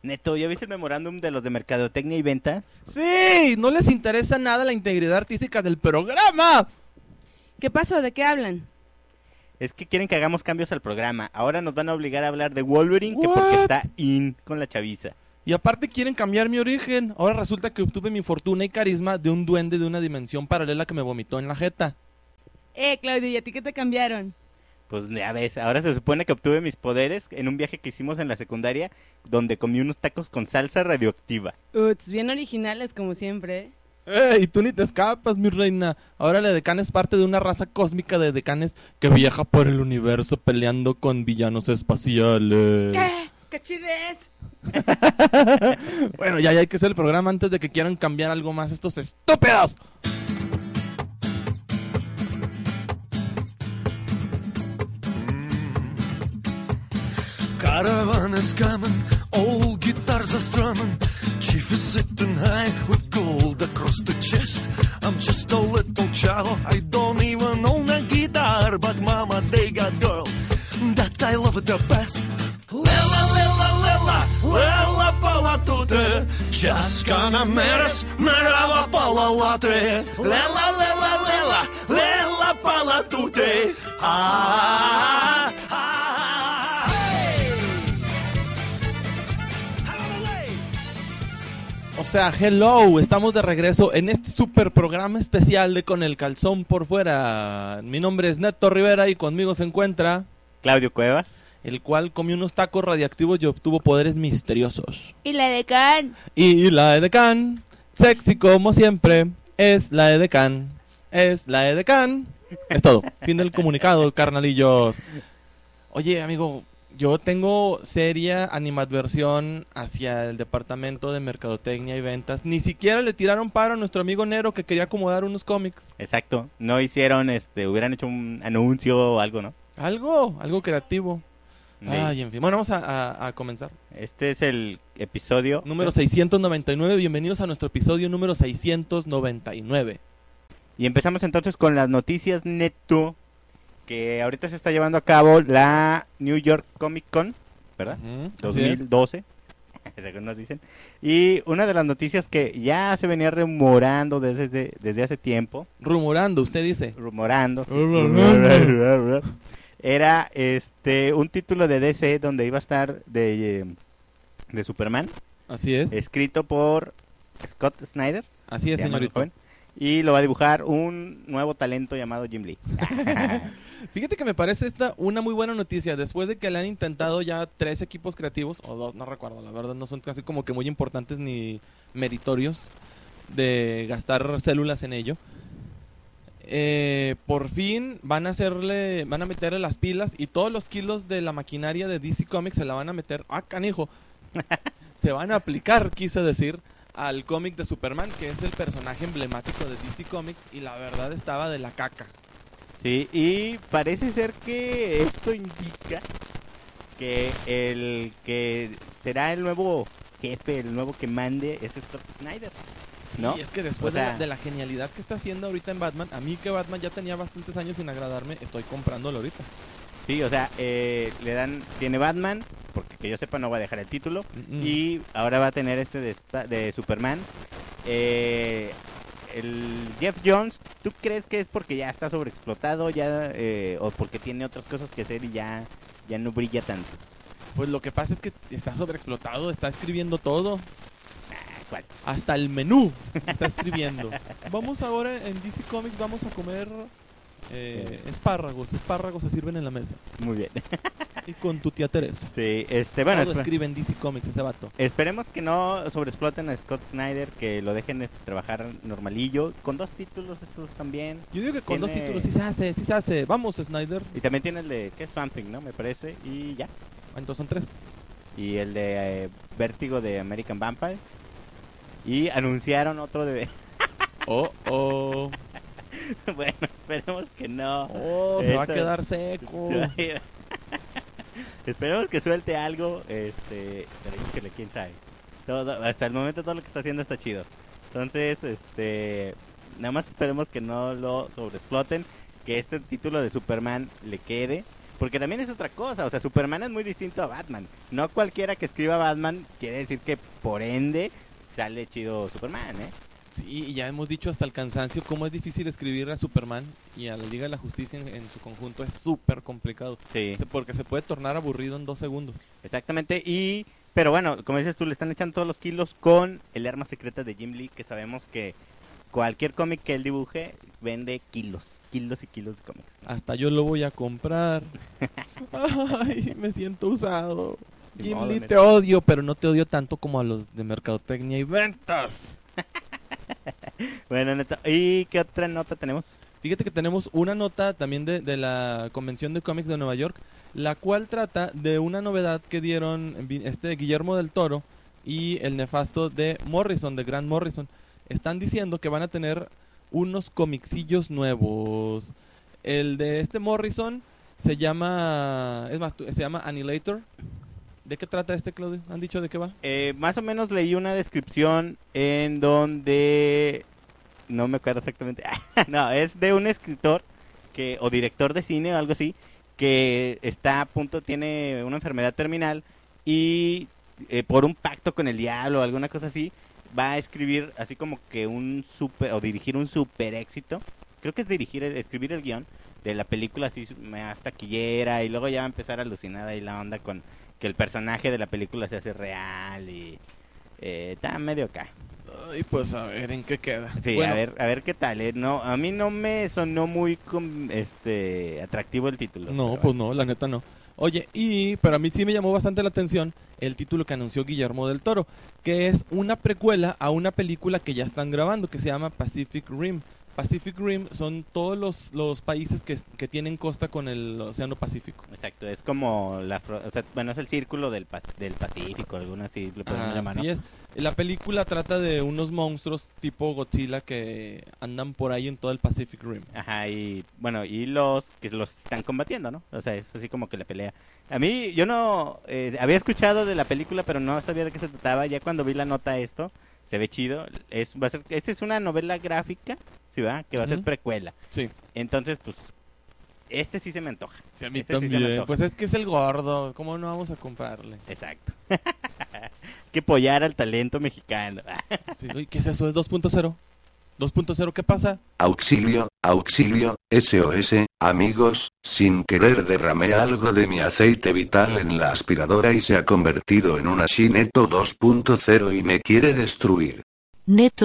Neto, ¿ya viste el memorándum de los de Mercadotecnia y Ventas? Sí, no les interesa nada la integridad artística del programa. ¿Qué pasó? ¿De qué hablan? Es que quieren que hagamos cambios al programa. Ahora nos van a obligar a hablar de Wolverine, que porque What? está in con la chaviza. Y aparte quieren cambiar mi origen. Ahora resulta que obtuve mi fortuna y carisma de un duende de una dimensión paralela que me vomitó en la jeta. Claudio, ¿y a ti qué te cambiaron? Pues ya ves, ahora se supone que obtuve mis poderes en un viaje que hicimos en la secundaria, donde comí unos tacos con salsa radioactiva. Uts, bien originales como siempre. ¡Ey! Tú ni te escapas, mi reina. Ahora la Edecán es parte de una raza cósmica de decanes que viaja por el universo peleando con villanos espaciales. ¿Qué? ¡Qué chidez! Bueno, ya hay que hacer el programa antes de que quieran cambiar algo más estos estúpidos. Caravan is coming, old guitars are strumming. Chief is sitting high with gold across the chest. I'm just a little child, I don't even own a guitar, but mama, they got girl that I love the best. Lela, lela, lela, lela palatute, Chaskana meres, merava palalate. Lela, lela, lela, lela palatute. Ah, ah, hey. O sea, hello, estamos de regreso en este super programa especial de Con el Calzón por Fuera. Mi nombre es Neto Rivera y conmigo se encuentra Claudio Cuevas. el cual comió unos tacos radiactivos y obtuvo poderes misteriosos. ¿Y la Edecán? Y la Edecán, sexy como siempre, es la Edecán, es la Edecán. Es todo, fin del comunicado, carnalillos. Oye, amigo, yo tengo seria animadversión hacia el departamento de mercadotecnia y ventas. Ni siquiera le tiraron paro a nuestro amigo Nero que quería acomodar unos cómics. Exacto, no hicieron, hubieran hecho un anuncio o algo, ¿no? Algo creativo. Sí. Ay, en fin. Bueno, vamos a comenzar. Este es el episodio Número 699, bienvenidos a nuestro episodio número 699. Y empezamos entonces con las noticias, Neto, que ahorita se está llevando a cabo la New York Comic Con, ¿verdad? Así es. 2012, según nos dicen. Y una de las noticias que ya se venía rumorando desde hace tiempo, Rumorando, usted dice. rumorando, sí, era un título de DC donde iba a estar de Superman, Así es. escrito por Scott Snyder. Así es, se llama el señorito. joven, y lo va a dibujar un nuevo talento llamado Jim Lee. Fíjate que me parece esta una muy buena noticia. Después de que le han intentado ya 3 equipos creativos, o 2, no recuerdo, la verdad, no son casi como que muy importantes ni meritorios de gastar células en ello. Por fin van a meterle las pilas y todos los kilos de la maquinaria de DC Comics se la van a meter, canijo, se van a aplicar, quise decir, al cómic de Superman, que es el personaje emblemático de DC Comics, y la verdad estaba de la caca. Sí, y parece ser que esto indica que el que será el nuevo jefe, el nuevo que mande es Scott Snyder. Sí, ¿No? es que después O sea, de la genialidad que está haciendo ahorita en Batman, a mí que Batman ya tenía bastantes años sin agradarme, estoy comprándolo ahorita. Sí, o sea, tiene Batman, porque que yo sepa no va a dejar el título, y ahora va a tener de Superman. El Jeff Jones, ¿tú crees que es porque ya está sobreexplotado o porque tiene otras cosas que hacer y ya no brilla tanto? Pues lo que pasa es que está sobreexplotado, está escribiendo todo. ¿Cuál? Hasta el menú está escribiendo. Vamos ahora en DC Comics, vamos a comer espárragos se sirven en la mesa. Muy bien. Y con tu tía Teresa. Sí, bueno, Todo escribe en DC Comics ese vato. esperemos que no sobreexploten a Scott Snyder, que lo dejen trabajar normalillo. Con 2 títulos estos también. Yo digo que con 2 Tiene- títulos sí se hace. Vamos, Snyder. Y también tiene el de, ¿qué es? Something, ¿no? Me parece. Y ya. Entonces son 3. Y el de Vértigo de American Vampire. Y anunciaron otro de... Oh. Bueno, esperemos que no. Se va a Esto- quedar seco. Esperemos que suelte algo, pero híjole, quién sabe. Hasta el momento todo lo que está haciendo está chido. Entonces, nada más esperemos que no lo sobreexploten, que este título de Superman le quede, Porque también es otra cosa, o sea, Superman es muy distinto a Batman. No cualquiera que escriba Batman quiere decir que por ende sale chido Superman, ¿eh? Sí, y ya hemos dicho hasta el cansancio cómo es difícil escribir a Superman y a la Liga de la Justicia en su conjunto es súper complicado. Sí, Porque se puede tornar aburrido en 2 segundos. exactamente. Pero bueno, como dices tú, le están echando todos los kilos con el arma secreta de Jim Lee, que sabemos que cualquier cómic que él dibuje vende kilos y kilos de cómics, ¿no? Hasta yo lo voy a comprar. Ay, me siento usado. Ni Jim modo, Lee, neta. te odio, pero no te odio tanto como a los de mercadotecnia y ventas. Bueno, neta, ¿y qué otra nota tenemos? Fíjate que tenemos una nota también de la Convención de Cómics de Nueva York, la cual trata de una novedad que dieron Guillermo del Toro y el nefasto de Morrison, de Grant Morrison. Están diciendo que van a tener unos comicsillos nuevos. El de Morrison se llama, se llama Annihilator. ¿De qué trata Claudio? ¿Han dicho de qué va? Más o menos leí una descripción en donde... No me acuerdo exactamente. No, es de un escritor o director de cine o algo así, que está a punto, tiene una enfermedad terminal y por un pacto con el diablo o alguna cosa así, va a escribir así como que o dirigir un super éxito. Creo que es escribir el guión de la película así más taquillera, y luego ya va a empezar a alucinar ahí la onda con que el personaje de la película se hace real y está medio acá. Ay, pues a ver en qué queda. Sí, Bueno, a ver qué tal. No, a mí no me sonó muy atractivo el título. no, pero pues no, la neta no. Oye, pero a mí sí me llamó bastante la atención el título que anunció Guillermo del Toro, que es una precuela a una película que ya están grabando, que se llama Pacific Rim. Pacific Rim son todos los países que tienen costa con el Océano Pacífico. Exacto, es como bueno, es el círculo del Pacífico, alguna así lo podemos llamar, ¿no? Así es. La película trata de unos monstruos tipo Godzilla que andan por ahí en todo el Pacific Rim. Ajá, y bueno, y los que los están combatiendo, ¿no? O sea, es así como que la pelea. A mí, yo no había escuchado de la película, pero no sabía de qué se trataba. Ya cuando vi la nota se ve chido. Esta es una novela gráfica, ¿sí va? Que va a ser Ujú. precuela. Sí. Entonces, pues, sí se me antoja. Sí, a mí Este sí se me también. antoja. Pues es que es el gordo. ¿Cómo no vamos a comprarle? Exacto. Hay que apoyar al talento mexicano. Sí, uy, ¿qué es eso? ¿Es 2.0? 2.0, ¿qué pasa? Auxilio, auxilio, SOS, amigos, sin querer derramé algo de mi aceite vital en la aspiradora y se ha convertido en una Shineto 2.0 y me quiere destruir. Neto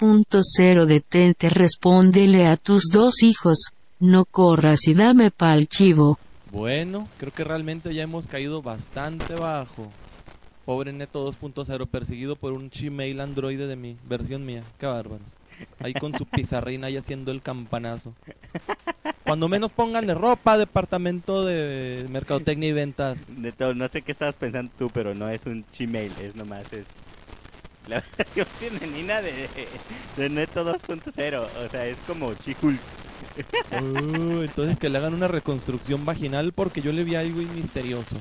2.0 detente, respóndele a tus 2 hijos, no corras y dame pa'l chivo. Bueno, creo que realmente ya hemos caído bastante bajo. Pobre Neto 2.0, perseguido por un Gmail androide de mi versión mía. Qué bárbaros. Ahí con su pizarrina y haciendo el campanazo. Cuando menos pónganle ropa, departamento de mercadotecnia y ventas. Neto, no sé qué estabas pensando tú, pero no es un Gmail, es la versión femenina de Neto 2.0. O sea, es como She-Hulk. Entonces que le hagan una reconstrucción vaginal porque yo le vi algo misterioso.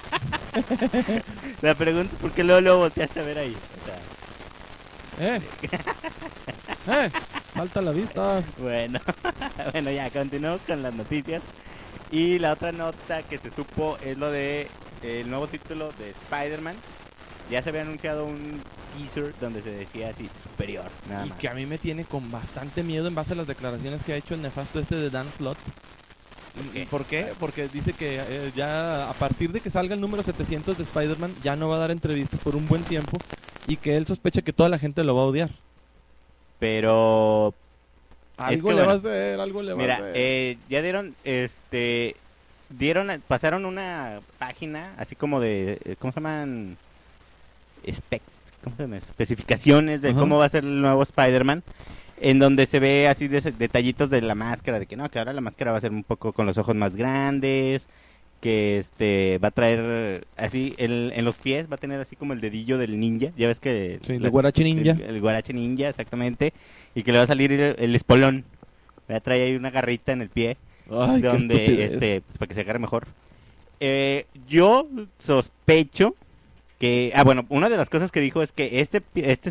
La pregunta es por qué luego volteaste a ver ahí. O sea, Salta a la vista. bueno, bueno, ya continuamos con las noticias. Y la otra nota que se supo es lo de el nuevo título de Spider-Man. Ya se había anunciado un teaser donde se decía así, superior, nada Y más. que a mí me tiene con bastante miedo en base a las declaraciones que ha hecho el nefasto de Dan Slott. ¿Por qué? Porque dice que ya a partir de que salga el número 700 de Spider-Man ya no va a dar entrevistas por un buen tiempo y que él sospecha que toda la gente lo va a odiar. Pero Algo que le va a bueno, hacer, algo le va a mira, hacer. ya pasaron una página así como de, ¿cómo se llaman? ¿Cómo se llama? Especificaciones de Ajá. cómo va a ser el nuevo Spider-Man, en donde se ve así detallitos de la máscara, de que no, que ahora la máscara va a ser un poco con los ojos más grandes, que va a traer así, en los pies va a tener así como el dedillo del ninja, ya ves que... Sí, el Guarache Ninja. El Guarache Ninja, exactamente, y que le va a salir el espolón, va a traer ahí una garrita en el pie, Ay, qué donde estupidez. pues, para que se agarre mejor. Yo sospecho que bueno, una de las cosas que dijo es que este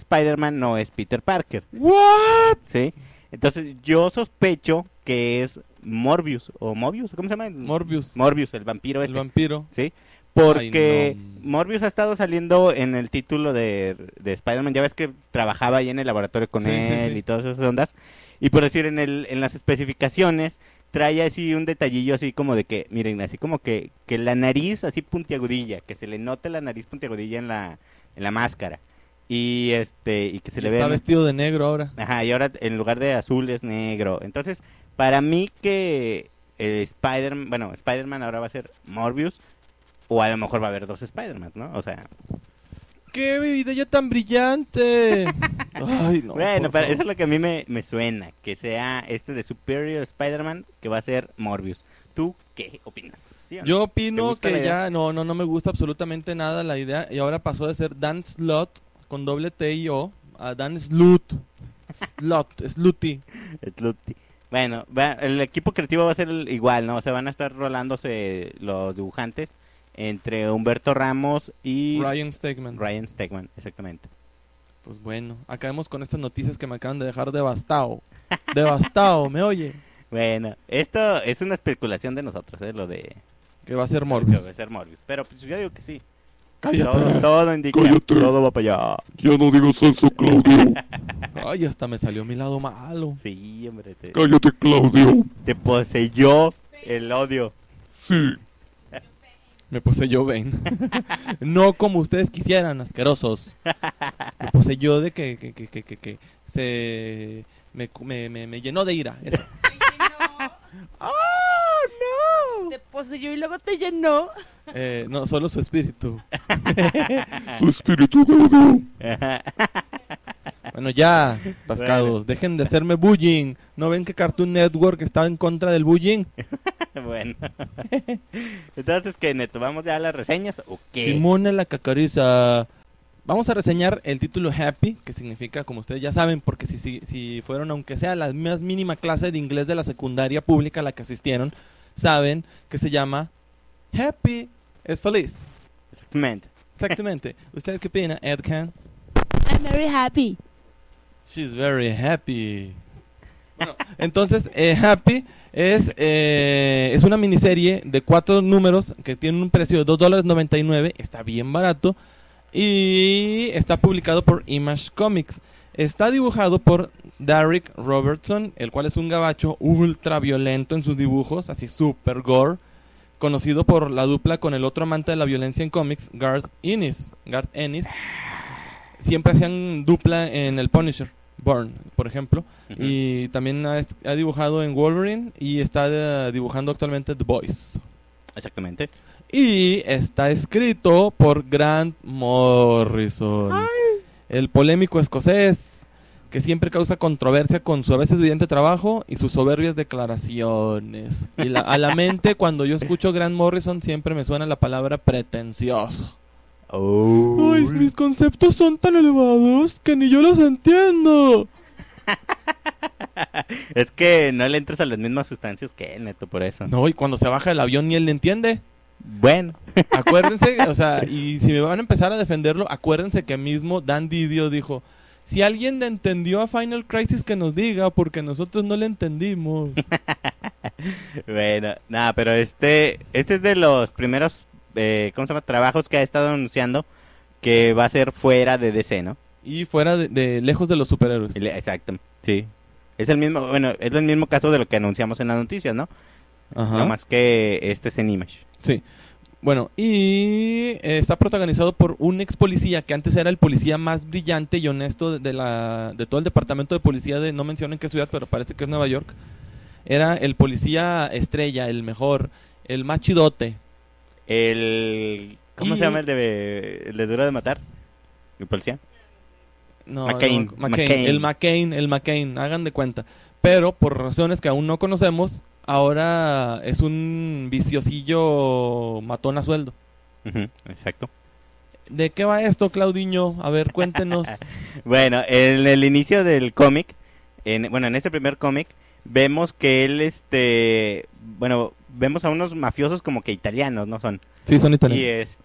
Spider-Man no es Peter Parker, ¿What? ¿sí? Entonces yo sospecho que es Morbius, o Mobius, ¿cómo se llama? Morbius, el vampiro el este, vampiro. ¿sí? Porque Ay, no. Morbius ha estado saliendo en el título de Spider-Man. Ya ves que trabajaba ahí en el laboratorio con Sí, sí, él sí. y todas esas ondas. Y por decir, en las especificaciones trae así un detallillo así como de que, miren, así como que la nariz así puntiagudilla, que se le note la nariz puntiagudilla en la máscara. Y y que se le Está ve... vestido de negro ahora. Ajá, y ahora en lugar de azul es negro. Entonces, para mí que Spider-Man ahora va a ser Morbius, o a lo mejor va a haber dos Spider-Man, ¿no? O sea, ¡Qué idea tan brillante! Ay, no. bueno, por pero favor. eso es lo que a mí me suena, que sea de Superior Spider-Man, que va a ser Morbius. ¿Tú qué opinas? ¿Sí o no? Yo ¿Te opino gusta la que idea? ya no me gusta absolutamente nada la idea y ahora pasó de ser Dan Slott con doble T y O a Dan Slott. Slutty. Slutty. Bueno, el equipo creativo va a ser igual, ¿no? O sea, van a estar rolándose los dibujantes entre Humberto Ramos y Ryan Stegman. Ryan Stegman, exactamente. Pues bueno, acabemos con estas noticias que me acaban de dejar devastado. Devastado, ¿me oye? Bueno, esto es una especulación de nosotros, lo de Que va a ser que Morbius. va a ser Morbius. Pero pues yo digo que sí. Cállate. Todo indica, Cállate. todo va para allá. Ya no digas eso, Claudio. Ay, hasta me salió mi lado malo. Sí, hombre, Cállate, Claudio. te poseyó el odio. Sí. Me poseyó Ben. No como ustedes quisieran, asquerosos. Me poseyó de que se me llenó de ira. Eso. Te poseyó y luego te llenó. No, solo su espíritu. Su espíritu de odio. Bueno, ya, tascados, dejen de hacerme bullying. ¿No ven que Cartoon Network está en contra del bullying? Bueno. Entonces, ¿qué, Neto? ¿Vamos ya a las reseñas o qué? Simona la cacariza. Vamos a reseñar el título Happy, que significa, como ustedes ya saben, porque si fueron, aunque sea la más mínima clase de inglés de la secundaria pública a la que asistieron, saben que se llama Happy es feliz. Exactamente. Exactamente. ¿Usted qué opina, Edcan? I'm very happy. She's very happy. Bueno, entonces, Happy es una miniserie de 4 números que tiene un precio de $2.99. Está bien barato. Y está publicado por Image Comics. Está dibujado por Derek Robertson, el cual es un gabacho ultra violento en sus dibujos, así super gore. Conocido por la dupla con el otro amante de la violencia en cómics, Garth Ennis. Siempre hacían dupla en el Punisher, Bourne, por ejemplo. Ujú. Y también ha dibujado en Wolverine y está dibujando actualmente The Boys. Exactamente. Y está escrito por Grant Morrison, el polémico escocés que siempre causa controversia con su a veces evidente trabajo y sus soberbias declaraciones. Y a la mente, cuando yo escucho Grant Morrison, siempre me suena la palabra pretencioso. Oh. Ay, mis conceptos son tan elevados que ni yo los entiendo. Es que no le entras a las mismas sustancias que él, Neto, por eso. No, y cuando se baja del avión ni él le entiende. Bueno. Acuérdense, o sea, y si me van a empezar a defenderlo, acuérdense que mismo Dan Didio dijo, si alguien le entendió a Final Crisis que nos diga, porque nosotros no le entendimos. Bueno, nada, pero este es de los primeros, ¿cómo se llama? Trabajos que ha estado anunciando que va a ser fuera de DC, ¿no? Y fuera de lejos de los superhéroes. Exacto, sí. Es el mismo caso de lo que anunciamos en las noticias, ¿no? Ajá. No más que este es en Image. Sí. Bueno, y está protagonizado por un ex policía que antes era el policía más brillante y honesto de todo el departamento de policía de, no mencionen qué ciudad, pero parece que es Nueva York. Era el policía estrella, el mejor, el más chidote. ¿Cómo Y- se llama el de Duro de Matar? ¿El policía? No, McCain. no, el McCain, hagan de cuenta. Pero por razones que aún no conocemos, ahora es un viciosillo matón a sueldo. Ujú, exacto. ¿De qué va esto, Claudiño? A ver, cuéntenos. Bueno, en el inicio del cómic, en este primer cómic, vemos que él, vemos a unos mafiosos como que italianos, ¿no? Son. Sí, son Y italianos.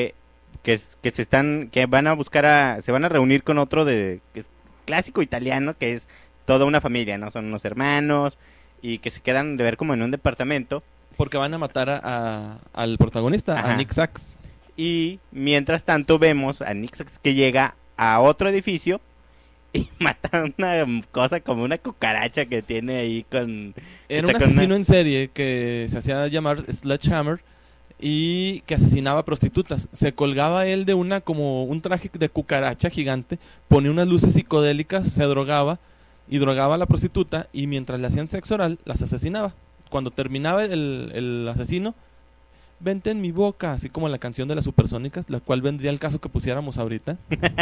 que van a buscar se van a reunir con otro que es clásico italiano, que es toda una familia, ¿no? Son unos hermanos y que se quedan de ver como en un departamento. Porque van a matar al protagonista, Ajá. a Nick Sax. Y mientras tanto vemos a Nick Sax que llega a otro edificio y mata una cosa como una cucaracha que tiene ahí con... Era está un con asesino en serie que se hacía llamar Sledgehammer y que asesinaba prostitutas. Se colgaba él de como un traje de cucaracha gigante, ponía unas luces psicodélicas, se drogaba y drogaba a la prostituta y mientras le hacían sexo oral las asesinaba. Cuando terminaba el asesino, vente en mi boca, así como la canción de las Supersónicas, la cual vendría al caso que pusiéramos ahorita.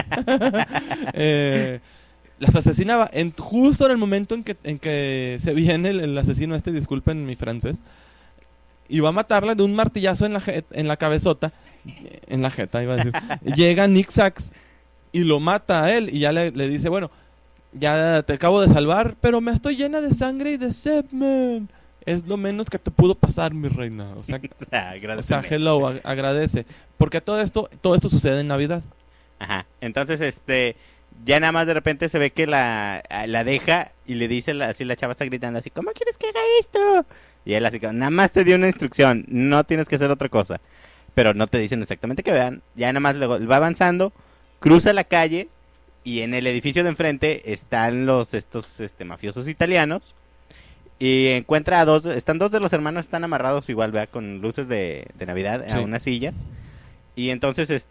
Las asesinaba justo en el momento en que se viene el asesino disculpen mi francés, y va a matarla de un martillazo en la cabezota, en la jeta iba a decir. Llega Nick Sax y lo mata a él y ya le dice, bueno, ya te acabo de salvar, pero me estoy llena de sangre y de semen. Es lo menos que te pudo pasar, mi reina. O sea, hello, agradece. Porque todo esto sucede en Navidad. Ajá. Entonces, ya nada más de repente se ve que la deja y le dice, así la chava está gritando así, ¿cómo quieres que haga esto? Y él así, nada más te dio una instrucción, no tienes que hacer otra cosa. Pero no te dicen exactamente que vean. Ya nada más luego va avanzando, cruza la calle y en el edificio de enfrente están estos mafiosos italianos. Y encuentra a dos de los hermanos, están amarrados igual, vea, con luces de Navidad a unas sillas. Y entonces,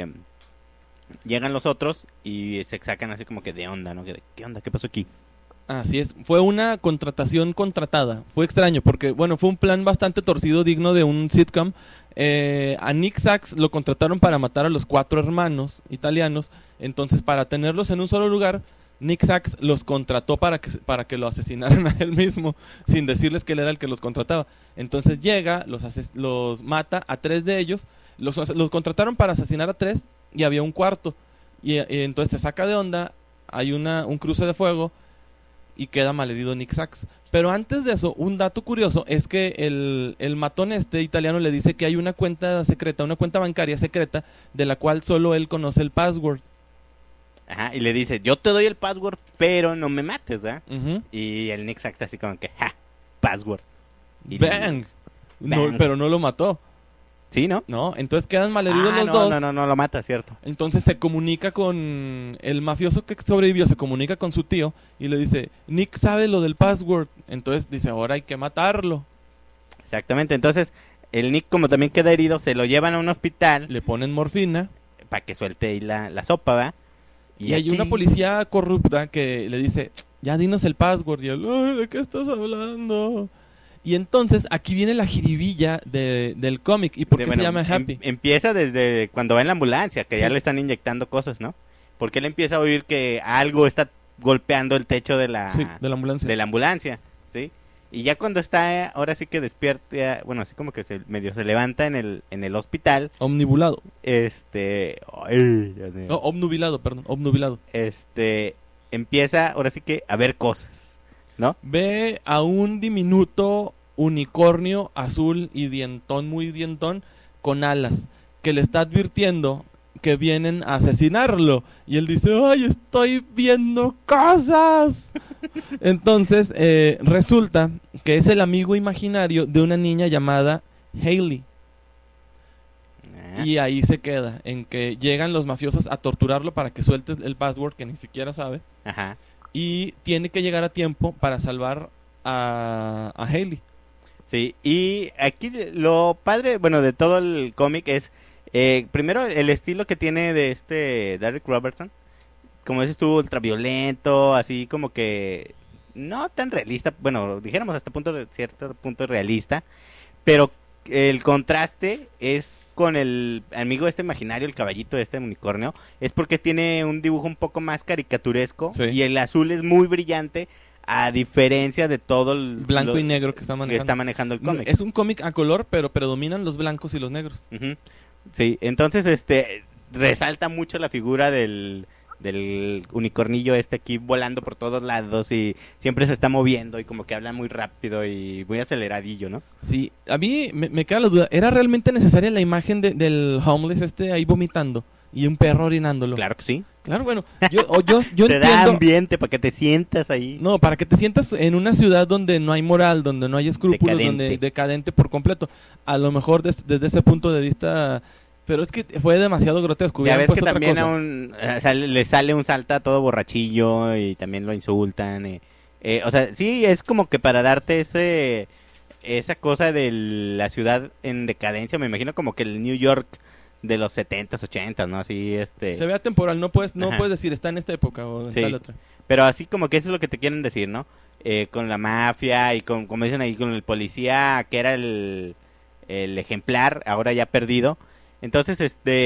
llegan los otros y se sacan así como que de onda, ¿no? ¿Qué onda? ¿Qué pasó aquí? Así es, fue una contratación contratada. Fue extraño porque, bueno, fue un plan bastante torcido, digno de un sitcom. A Nick Sax lo contrataron para matar a los 4 hermanos italianos. Entonces, para tenerlos en un solo lugar, Nick Sax los contrató para que lo asesinaran a él mismo, sin decirles que él era el que los contrataba. Entonces llega, los mata a 3 de ellos, los contrataron para asesinar a 3 y había un cuarto. Y entonces se saca de onda, hay un cruce de fuego y queda malherido Nick Sax. Pero antes de eso, un dato curioso es que el matón italiano le dice que hay una cuenta secreta, una cuenta bancaria secreta, de la cual solo él conoce el password. Ajá, y le dice, yo te doy el password, pero no me mates, ¿verdad? Uh-huh. Y el Nick Sax así como que, ¡ja! Password. Y ¡Bang! Bang. No, pero no lo mató. ¿Sí, no? No, entonces quedan malheridos los no, dos. No lo mata, cierto. Entonces se comunica con el mafioso que sobrevivió, se comunica con su tío y le dice, Nick sabe lo del password. Entonces dice, ahora hay que matarlo. Exactamente, entonces el Nick como también queda herido, se lo llevan a un hospital. Le ponen morfina. Para que suelte ahí la sopa, ¿verdad? Y hay una policía corrupta que le dice, ya dinos el password. Y él, ay, ¿de qué estás hablando? Y entonces aquí viene la jiribilla del cómic. ¿Y por qué se llama Happy? Empieza desde cuando va en la ambulancia, que ya le están inyectando cosas, ¿no? Porque él empieza a oír que algo está golpeando el techo de la ambulancia, ¿sí? Y ya cuando está, ahora sí que despierta, bueno, así como que medio se levanta en el hospital. Omnibulado. Obnubilado. Empieza ahora sí que a ver cosas, ¿no? Ve a un diminuto unicornio azul y dientón, muy dientón, con alas, que le está advirtiendo que vienen a asesinarlo. Y él dice, ¡ay, estoy viendo cosas! Entonces, resulta que es el amigo imaginario de una niña llamada Hailey. Y ahí se queda, en que llegan los mafiosos a torturarlo para que suelte el password que ni siquiera sabe. Ajá. Y tiene que llegar a tiempo para salvar a Hailey. Sí, y aquí lo padre, bueno, de todo el cómic es, primero, el estilo que tiene de Derek Robertson. Como dices tú, ultraviolento, así como que no tan realista, bueno, dijéramos hasta cierto punto realista, pero el contraste es con el amigo imaginario, el caballito unicornio, es porque tiene un dibujo un poco más caricaturesco, sí. Y el azul es muy brillante, a diferencia de todo el blanco y negro que está manejando el cómic. Es un cómic a color, pero predominan los blancos y los negros. Uh-huh. Sí, entonces resalta mucho la figura del unicornillo aquí volando por todos lados y siempre se está moviendo y como que habla muy rápido y muy aceleradillo, ¿no? Sí, a mí me queda la duda, ¿era realmente necesaria la imagen del homeless ahí vomitando? y un perro orinándolo. Claro que sí. Claro, bueno, yo Te da entiendo. ambiente para que te sientas ahí. No, para que te sientas en una ciudad donde no hay moral, donde no hay escrúpulos, Decadente. donde decadente por completo. A lo mejor desde ese punto de vista, pero es que fue demasiado grotesco. Ya Hubieran ves que puesto otra también cosa. le sale un salta todo borrachillo y también lo insultan. O sea, sí, es como que para darte esa cosa de la ciudad en decadencia, me imagino como que el New York de los 70s, 80s, ¿no? Así, Se ve atemporal, no puedes Ajá. decir está en esta época o en Sí. tal otra. Pero así como que eso es lo que te quieren decir, ¿no? Con la mafia y como dicen ahí, con el policía que era el ejemplar, ahora ya perdido. Entonces,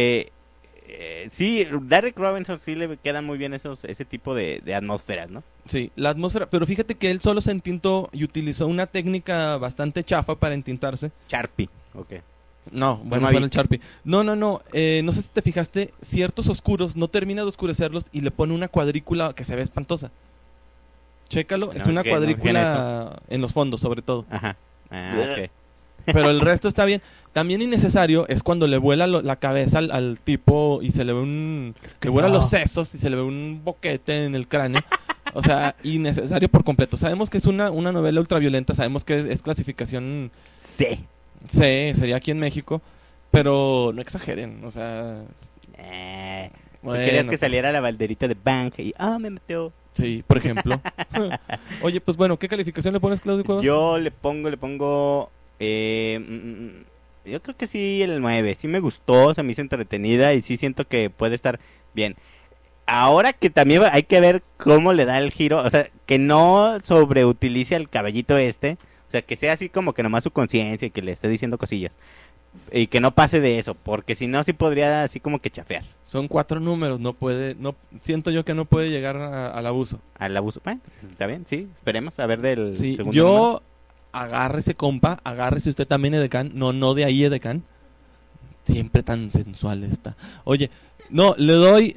sí, Derek Robinson sí le quedan muy bien ese tipo de atmósferas, ¿no? Sí, la atmósfera, pero fíjate que él solo se entintó y utilizó una técnica bastante chafa para entintarse. Sharpie, ok. No, bueno, Bueno, fue el ahí- Sharpie. No, no sé si te fijaste, ciertos oscuros no termina de oscurecerlos y le pone una cuadrícula que se ve espantosa. Chécalo, es No, una ¿qué? No, cuadrícula en los fondos sobre todo. Ajá. Ah, ok. Pero el resto está bien. También innecesario es cuando le vuela la cabeza al tipo y se le ve le vuelan los sesos y se le ve un boquete en el cráneo. O sea, innecesario por completo. Sabemos que es una novela ultraviolenta, sabemos que es clasificación Sí. C, sería aquí en México, pero no exageren, o sea... ¿Tú querías que saliera la balderita de Bang y me metió? Sí, por ejemplo. Oye, pues bueno, ¿qué calificación le pones, Claudio Cuevas? Yo le pongo yo creo que sí el 9. Sí me gustó, se me hizo entretenida y sí siento que puede estar bien. Ahora que también hay que ver cómo le da el giro, o sea, que no sobreutilice al caballito o sea, que sea así como que nomás su conciencia y que le esté diciendo cosillas. Y que no pase de eso, porque si no sí podría así como que chafear Son 4 números, siento yo que no puede llegar al abuso. al abuso. Bueno, pues, está bien, sí, esperemos a ver del Sí, segundo yo... número. Agárrese, compa, agárrese usted también, edecán. No de ahí, edecán. Siempre tan sensual está. Oye, no, le doy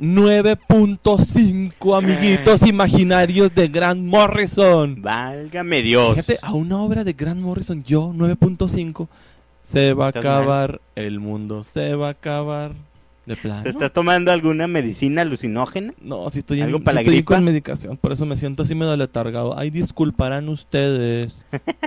9.5, amiguitos imaginarios de Grant Morrison. Válgame Dios. Fíjate, a una obra de Grant Morrison, yo 9.5. Se va a Estás acabar el mundo, se va a acabar de plano. ¿Te estás tomando alguna medicina alucinógena? No, si estoy, ¿Algo para la estoy gripa? con medicación, por eso me siento así medio letargado. Ay, disculparán ustedes.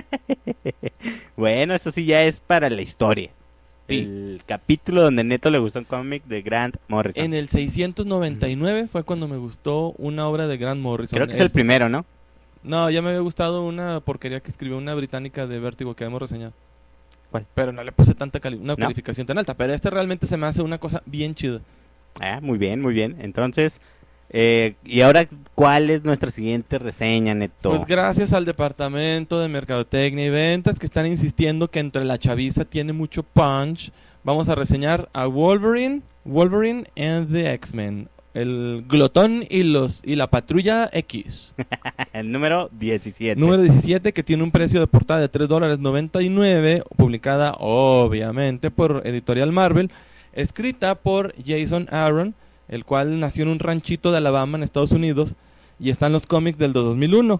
Bueno, eso sí ya es para la historia. Sí. El capítulo donde Neto le gustó un cómic de Grant Morrison. En el 699 fue cuando me gustó una obra de Grant Morrison. Creo que es el primero, ¿no? No, ya me había gustado una porquería que escribió una británica de Vértigo que hemos reseñado. ¿Cuál? Pero no le puse tanta una ¿No? calificación tan alta. Pero este realmente se me hace una cosa bien chida. Muy bien, muy bien. Entonces, y ahora, ¿cuál es nuestra siguiente reseña, Neto? Pues gracias al departamento de mercadotecnia y ventas que están insistiendo que entre la chaviza tiene mucho punch, vamos a reseñar a Wolverine and the X-Men, el glotón y la patrulla X. El número 17. Número 17, que tiene un precio de portada de $3.99, publicada obviamente por Editorial Marvel, escrita por Jason Aaron, el cual nació en un ranchito de Alabama en Estados Unidos y está en los cómics del 2001.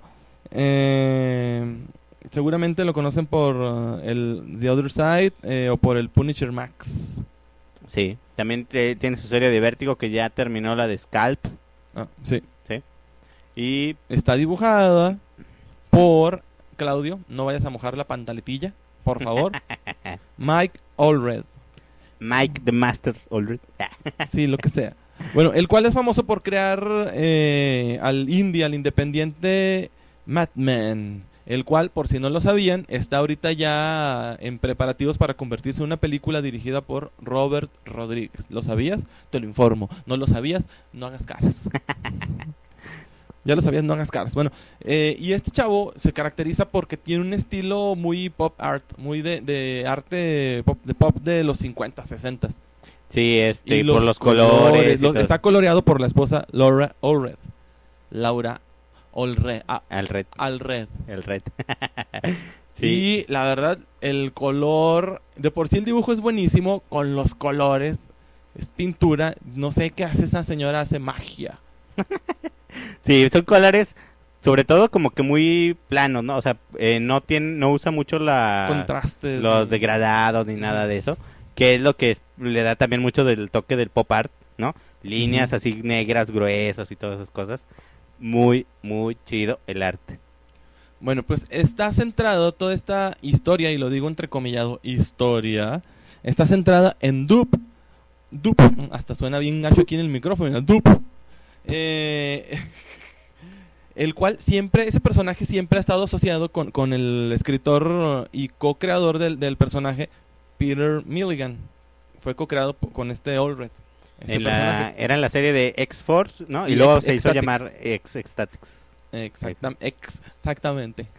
Seguramente lo conocen por The Other Side o por el Punisher Max. Sí, también tiene su serie de Vértigo que ya terminó la de Scalp. Ah, sí. Y Está dibujada por Claudio, no vayas a mojar la pantaletilla, por favor. Mike Allred. Mike the Master Allred. Sí, lo que sea. Bueno, el cual es famoso por crear al independiente Madman, el cual, por si no lo sabían, está ahorita ya en preparativos para convertirse en una película dirigida por Robert Rodríguez. ¿Lo sabías? Te lo informo. ¿No lo sabías? No hagas caras. Ya lo sabías, no hagas caras. Bueno, y este chavo se caracteriza porque tiene un estilo muy pop art, muy de arte pop de los 50, 60. Sí, Y por los colores. y todo. está coloreado por la esposa Laura Allred. Al Allred. el red. Sí. Y la verdad, el color, de por sí el dibujo es buenísimo, con los colores, es pintura, no sé qué hace esa señora, hace magia. Sí, son colores, sobre todo como que muy planos, ¿no? O sea, no usa mucho Contrastes. los degradados ni nada de eso, que es lo que le da también mucho del toque del pop art, ¿no? Líneas así negras, gruesas y todas esas cosas. Muy, muy chido el arte. Bueno, pues está centrado toda esta historia, y lo digo entrecomillado, historia, está centrada en Doop. Doop, hasta suena bien gacho aquí en el micrófono, Doop. El cual siempre, ese personaje siempre ha estado asociado con el escritor y co-creador del personaje, Peter Milligan. Fue co-creado con este Allred. Era en la serie de X-Force, ¿no? Y Y luego X- se hizo X-Statics. llamar X-Statics. Exactamente.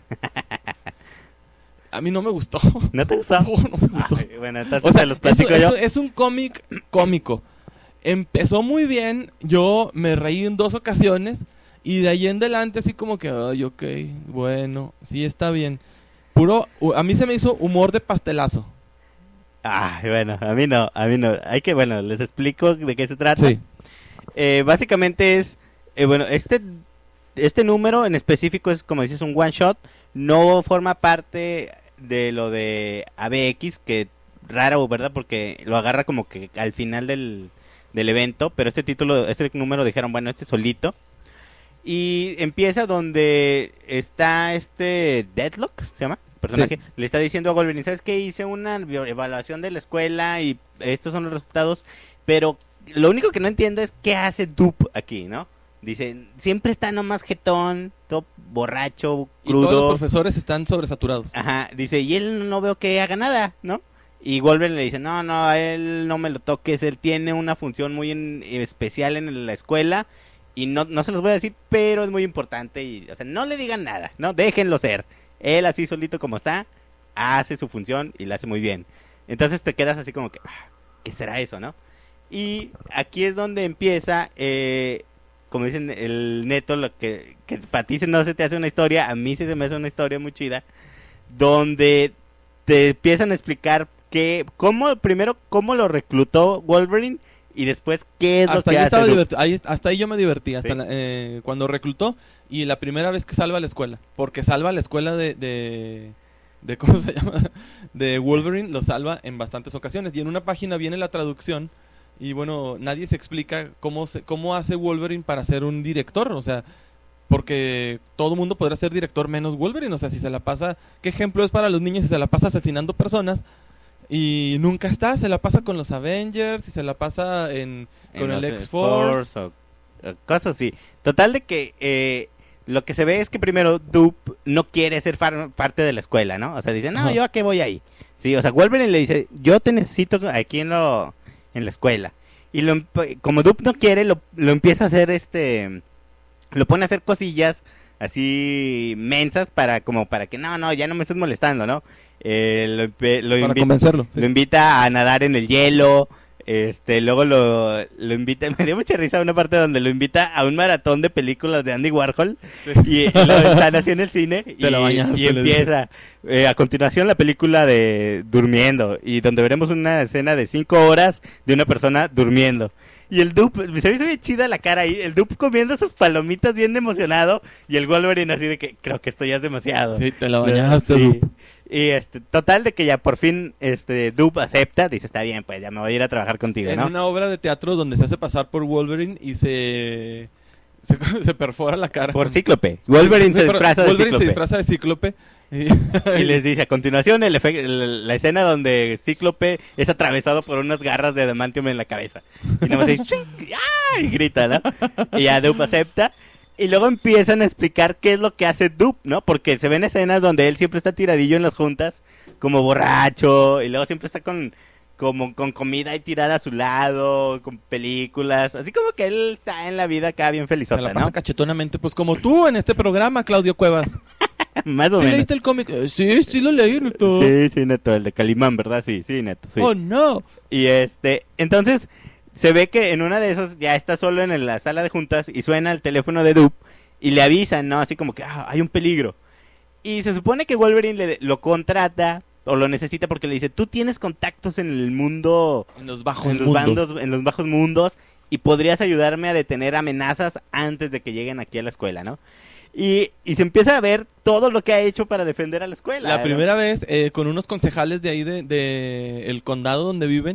A mí no me gustó. ¿No te gustó? No, no me gustó. Ay, bueno, entonces O sea, se los platico yo. es un cómic cómico. Empezó muy bien, yo me reí en 2 ocasiones, y de ahí en adelante así como que, ay, ok, bueno, sí está bien. A mí se me hizo humor de pastelazo. Ay, bueno, a mí no. Bueno, les explico de qué se trata. Sí. Básicamente es, bueno, este número en específico es, como dices, un one shot. No forma parte de lo de ABX, que raro, ¿verdad? Porque lo agarra como que al final del evento, pero este número dijeron, bueno, este solito. Y empieza donde está Deadlock, ¿se llama? Personaje, le está diciendo a Wolverine, ¿sabes qué? Hice una evaluación de la escuela y estos son los resultados, pero lo único que no entiendo es qué hace Doop aquí, ¿no? Dice, siempre está nomás jetón, todo borracho, Y todos los crudo. profesores están sobresaturados. Ajá, dice, y él no veo que haga nada, ¿no? Y Wolverine le dice, no, a él no me lo toques, él tiene una función muy especial en la escuela y no se los voy a decir, pero es muy importante y, o sea, no le digan nada, ¿no? Déjenlo ser. Él así solito como está, hace su función y la hace muy bien. Entonces te quedas así como que, ¿qué será eso, no? Y aquí es donde empieza, como dicen el Neto, lo que para ti no se te hace una historia, a mí sí se me hace una historia muy chida, donde te empiezan a explicar cómo lo reclutó Wolverine y después qué es Hasta lo que ahí hace estaba Doop. hasta ahí yo me divertí, hasta Sí. cuando reclutó y la primera vez que salva la escuela, porque salva la escuela de ¿cómo se llama? De Wolverine, lo salva en bastantes ocasiones, y en una página viene la traducción y bueno, nadie se explica cómo hace Wolverine para ser un director, o sea, porque todo el mundo podrá ser director menos Wolverine, o sea, si se la pasa, ¿qué ejemplo es para los niños si se la pasa asesinando personas? Y nunca está, se la pasa con los Avengers y se la pasa con el X-Force. o cosas así. Total de que lo que se ve es que primero Doop no quiere ser parte de la escuela, ¿no? O sea, dice, no, Ajá. ¿yo a qué voy ahí? Sí, o sea, Wolverine le dice, yo te necesito aquí en la escuela. Y como Doop no quiere, lo empieza a hacer lo pone a hacer cosillas así mensas para que no, ya no me estés molestando, ¿no? Para convencerlo. Sí. Lo invita a nadar en el hielo. Luego lo invita, me dio mucha risa una parte donde lo invita a un maratón de películas de Andy Warhol. Sí. Y lo están así en el cine Te la bañaste, y le empieza a continuación la película de Durmiendo, y donde veremos una escena de 5 horas de una persona durmiendo. Y el Doop, se me hizo bien chida la cara ahí, el Doop comiendo sus palomitas bien emocionado, y el Wolverine así de que creo que esto ya es demasiado. Sí, te la bañaste, Sí. Doop. Y total de que ya por fin Doop acepta, dice, está bien, pues ya me voy a ir a trabajar contigo, En ¿no? una obra de teatro donde se hace pasar por Wolverine y se perfora la cara. Por Cíclope. Wolverine se disfraza de Wolverine se Cíclope. disfraza de Cíclope. Y les dice a continuación la escena donde Cíclope es atravesado por unas garras de adamantium en la cabeza. Y nada más dice, ¡ah! Y grita, ¿no? Y ya Doop acepta. Y luego empiezan a explicar qué es lo que hace Doop, ¿no? Porque se ven escenas donde él siempre está tiradillo en las juntas, como borracho, y luego siempre está con comida ahí tirada a su lado, con películas, así como que él está en la vida acá bien Se felizota, la pasa ¿no? cachetonamente, pues como tú en este programa, Claudio Cuevas. Más o ¿Sí menos. leíste el cómic? Sí lo leí, Neto. Sí, Neto, el de Calimán, ¿verdad? Sí, Neto, sí. Oh, no. Y entonces se ve que en una de esas ya está solo en la sala de juntas y suena el teléfono de Doop y le avisan, ¿no? Así como que hay un peligro. Y se supone que Wolverine lo contrata o lo necesita porque le dice, tú tienes contactos en el mundo, En los bajos en los mundos. en los bajos mundos, y podrías ayudarme a detener amenazas antes de que lleguen aquí a la escuela, ¿no? Y se empieza a ver todo lo que ha hecho para defender a la escuela. La ¿no? primera vez, con unos concejales de ahí de el condado donde viven,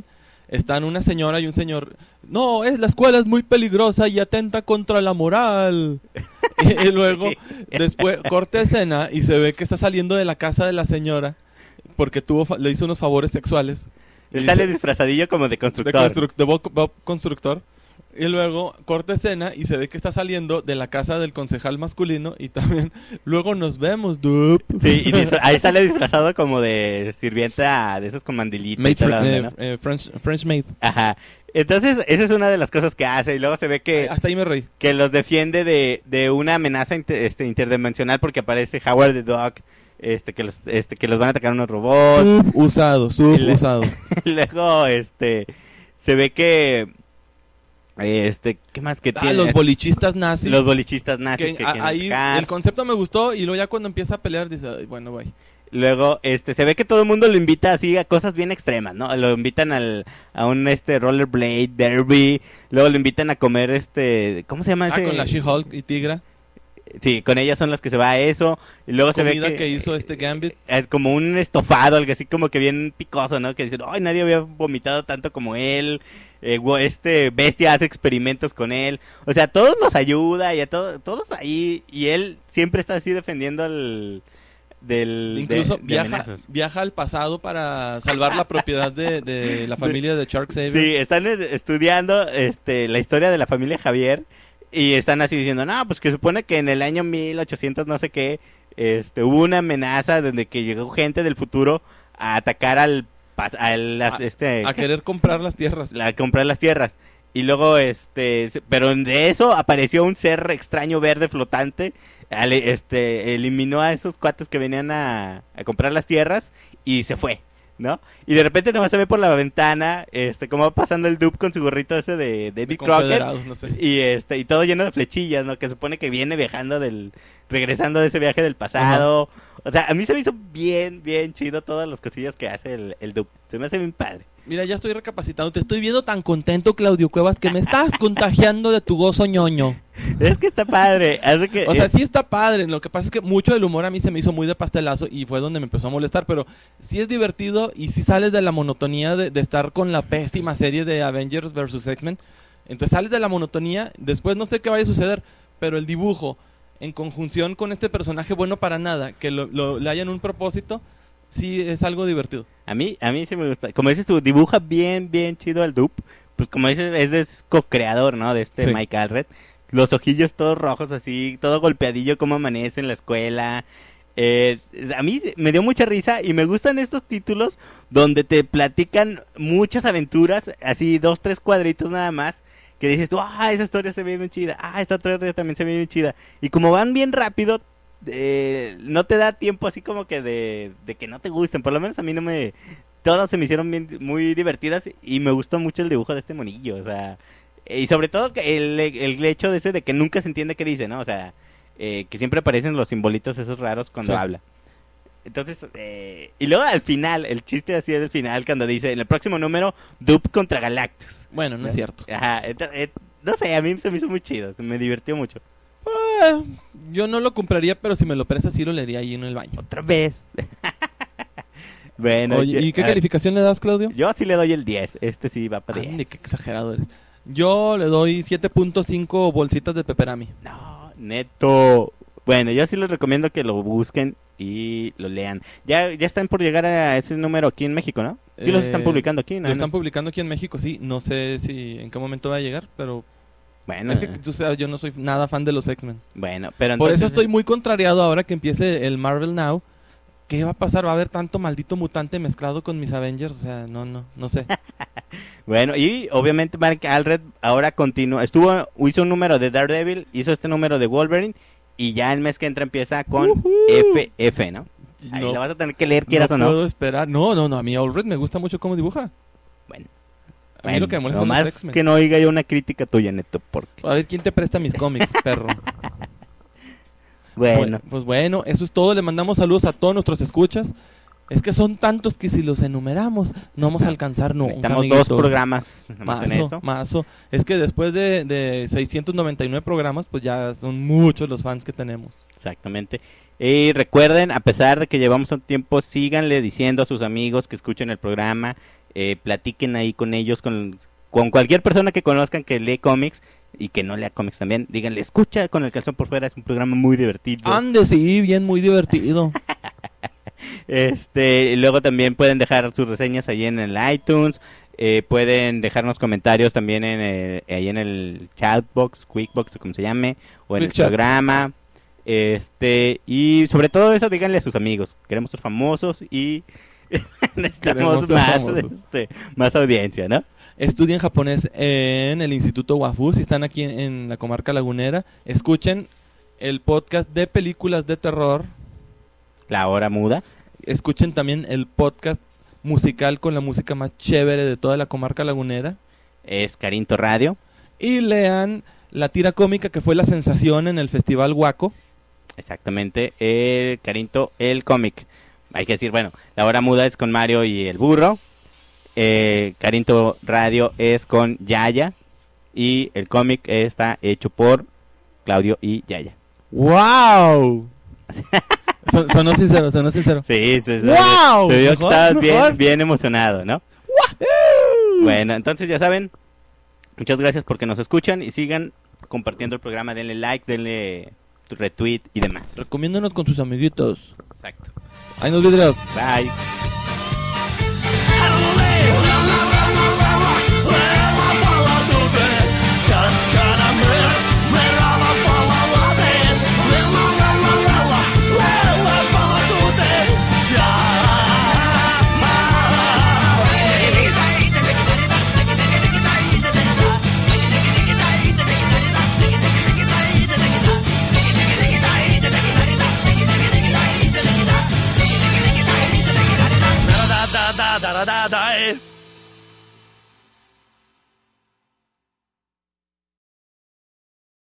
están una señora y un señor. No, la escuela es muy peligrosa y atenta contra la moral. y luego, después, corta escena y se ve que está saliendo de la casa de la señora porque le hizo unos favores sexuales. Él sale disfrazadillo como de constructor. De Bob Constructor. Y luego corta escena y se ve que está saliendo de la casa del concejal masculino y también luego nos vemos, dup. Sí, y ahí sale disfrazado como de sirvienta de esos con mandilito y toda la onda, ¿no? French maid. Ajá. Entonces, esa es una de las cosas que hace y luego se ve que Hasta ahí me reí. que los defiende de una amenaza interdimensional porque aparece Howard the Dog, que los van a atacar unos robots. Subusado. Y luego se ve que ¿qué más que tiene? Los bolichistas nazis. Los bolichistas nazis que quieren ahí atacar. el concepto me gustó y luego ya cuando empieza a pelear dice, "Ay, bueno, bye". Luego, se ve que todo el mundo lo invita así a cosas bien extremas, ¿no? Lo invitan a un rollerblade derby, luego lo invitan a comer ¿cómo se llama ese? Con la She-Hulk y Tigra. Sí, con ellas son las que se va a eso, y luego se ve que hizo Gambit. Es como un estofado, algo así como que bien picoso, ¿no? Que dicen, "Ay, nadie había vomitado tanto como él." Bestia hace experimentos con él. O sea, todos nos ayuda y a todos ahí, y él siempre está así defendiendo Incluso viaja al pasado para salvar la propiedad de la familia de Shark Savior. Sí, están estudiando la historia de la familia Javier y están así diciendo, no, pues que supone que en el año 1800 no sé qué, hubo una amenaza donde que llegó gente del futuro a atacar a querer comprar las tierras. A comprar las tierras. Y luego, pero de eso apareció un ser extraño verde flotante, eliminó a esos cuates que venían a comprar las tierras y se fue, ¿no? Y de repente nomás se ve por la ventana, como va pasando el Dupe con su gorrito ese de David Crockett, no sé. y todo lleno de flechillas, ¿no? Que supone que viene regresando de ese viaje del pasado. Uh-huh. O sea, a mí se me hizo bien, bien chido todas las cosillas que hace el Dupe. Se me hace bien padre. Mira, ya estoy recapacitando. Te estoy viendo tan contento, Claudio Cuevas, que me estás contagiando de tu gozo ñoño. Es que está padre. O sea, sí está padre. Lo que pasa es que mucho del humor a mí se me hizo muy de pastelazo y fue donde me empezó a molestar. Pero sí es divertido y sí sales de la monotonía de estar con la pésima serie de Avengers vs. X-Men. Entonces sales de la monotonía. Después no sé qué vaya a suceder, pero el dibujo, en conjunción con este personaje bueno para nada, que le hayan un propósito, sí es algo divertido. A mí sí me gusta. Como dices tú, dibuja bien, bien chido al Dupe. Pues como dices, es co-creador, ¿no? De sí. Mike Allred. Los ojillos todos rojos así, todo golpeadillo como amanece en la escuela. A mí me dio mucha risa y me gustan estos títulos donde te platican muchas aventuras, así 2-3 cuadritos nada más, que dices tú, esa historia se ve bien chida, esta otra también se ve bien chida. Y como van bien rápido, no te da tiempo así como que de que no te gusten. Por lo menos a mí todas se me hicieron muy divertidas y me gustó mucho el dibujo de este monillo, o sea, y sobre todo el hecho de que nunca se entiende qué dice, ¿no? O sea, que siempre aparecen los simbolitos esos raros cuando habla. Entonces, y luego al final, el chiste así es el final cuando dice, en el próximo número, Dupe contra Galactus. Bueno, no es cierto. Ajá, no sé, a mí se me hizo muy chido, me divirtió mucho. Yo no lo compraría, pero si me lo prestas sí lo leería ahí en el baño. Otra vez. Bueno. Oye, ¿y qué calificación le das, Claudio? Yo sí le doy el 10, sí va para 10. Qué exagerado eres. Yo le doy 7.5 bolsitas de peperami. No, neto. Bueno, yo sí les recomiendo que lo busquen y lo lean. Ya están por llegar a ese número aquí en México, ¿no? Sí los están publicando aquí, ¿no? Lo están publicando aquí en México, sí. No sé en qué momento va a llegar, pero... Bueno, es que tú sabes, yo no soy nada fan de los X-Men. Bueno, pero entonces... Por eso estoy muy contrariado ahora que empiece el Marvel Now. ¿Qué va a pasar? ¿Va a haber tanto maldito mutante mezclado con mis Avengers? O sea, no sé. Bueno, y obviamente Mark Allred ahora continúa. Hizo un número de Daredevil, hizo este número de Wolverine, y ya el mes que entra empieza con FF, ¿no? Ahí lo vas a tener que leer, quieras o no. No puedo esperar. No, a mí Allred me gusta mucho cómo dibuja. Bueno. A mí lo que me molesta son los X-Men. Que no oiga yo una crítica tuya, Neto, porque... A ver, ¿quién te presta mis cómics, perro? Bueno. Pues bueno, eso es todo. Le mandamos saludos a todos nuestros escuchas. Es que son tantos que si los enumeramos no vamos a alcanzar nunca. Estamos 2 programas más en eso. Mazo. Es que después de 699 programas, pues ya son muchos los fans que tenemos. Exactamente. Y recuerden, a pesar de que llevamos un tiempo, síganle diciendo a sus amigos que escuchen el programa, platiquen ahí con ellos, con cualquier persona que conozcan que lee cómics y que no lea cómics también. Díganle, escucha Con el Calzón por Fuera, es un programa muy divertido. Ande, sí, bien, muy divertido. Luego también pueden dejar sus reseñas ahí en el iTunes. Pueden dejarnos comentarios también ahí en el chatbox, Quickbox, o como se llame, o en el Quick Chat. programa. Y sobre todo eso, díganle a sus amigos. Queremos ser famosos y necesitamos Queremos ser más, famosos. más audiencia, ¿no? Estudien japonés en el Instituto Wafu. Si están aquí en la comarca lagunera, escuchen el podcast de películas de terror. La Hora Muda. Escuchen también el podcast musical con la música más chévere de toda la comarca lagunera. Es Carinto Radio. Y lean la tira cómica que fue la sensación en el Festival Huaco. Exactamente, Carinto, el cómic. Hay que decir, bueno, La Hora Muda es con Mario y el burro. Carinto Radio es con Yaya. Y el cómic está hecho por Claudio y Yaya. ¡Wow! Sonó sincero, sonó sincero. Sí, ¡Wow! se vio que Mejor, estabas mejor. bien emocionado, ¿no? Bueno, entonces ya saben, muchas gracias porque nos escuchan y sigan compartiendo el programa, denle like, denle retweet y demás. Recomiéndanos con sus amiguitos. Exacto. Ahí nos vidrios. Bye. Da da da da da da.